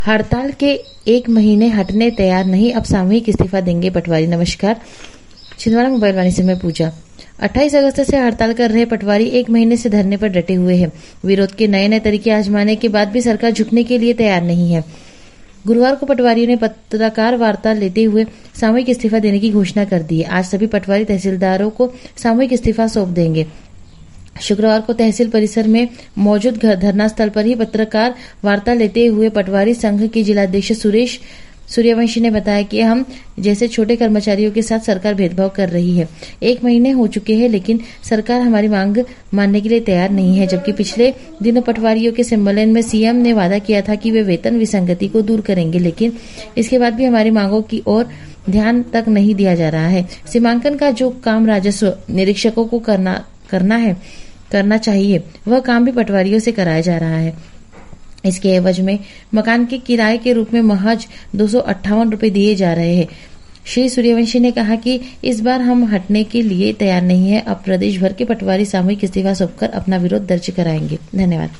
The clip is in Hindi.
हड़ताल के 1 महीने हटने तैयार नहीं, अब सामूहिक इस्तीफा देंगे पटवारी। नमस्कार, छिंदवाड़ा मोबाइल वाणी से मैं पूजा। 28 अगस्त से हड़ताल कर रहे पटवारी 1 महीने से धरने पर डटे हुए हैं। विरोध के नए नए तरीके आजमाने के बाद भी सरकार झुकने के लिए तैयार नहीं है। गुरुवार को पटवारियों ने पत्रकार वार्ता लेते हुए सामूहिक इस्तीफा देने की घोषणा कर दी है। आज सभी पटवारी तहसीलदारों को सामूहिक इस्तीफा सौंप देंगे। शुक्रवार को तहसील परिसर में मौजूद धरना स्थल पर ही पत्रकार वार्ता लेते हुए पटवारी संघ के जिलाध्यक्ष सुरेश सूर्यवंशी ने बताया कि हम जैसे छोटे कर्मचारियों के साथ सरकार भेदभाव कर रही है। 1 महीने हो चुके हैं, लेकिन सरकार हमारी मांग मानने के लिए तैयार नहीं है। जबकि पिछले दिनों पटवारियों के सम्मेलन में सीएम ने वादा किया था कि वे वेतन विसंगति को दूर करेंगे, लेकिन इसके बाद भी हमारी मांगों की ओर ध्यान तक नहीं दिया जा रहा है। सीमांकन का जो काम राजस्व निरीक्षकों को करना चाहिए, वह काम भी पटवारियों से कराया जा रहा है। इसके एवज में मकान के किराए के रूप में महज 258 रुपए दिए जा रहे हैं। श्री सूर्यवंशी ने कहा कि इस बार हम हटने के लिए तैयार नहीं है। अब प्रदेश भर के पटवारी सामूहिक इस्तीफा सौंपकर अपना विरोध दर्ज कराएंगे। धन्यवाद।